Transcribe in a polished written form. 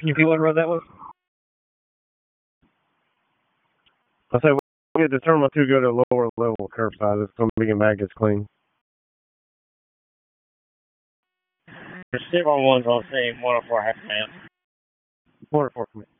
You want to run that one? I say we get the Terminal 2 go to a lower level curbside. It's going to be back gets clean. The Chevron one's on the same 104 half man. 104 command.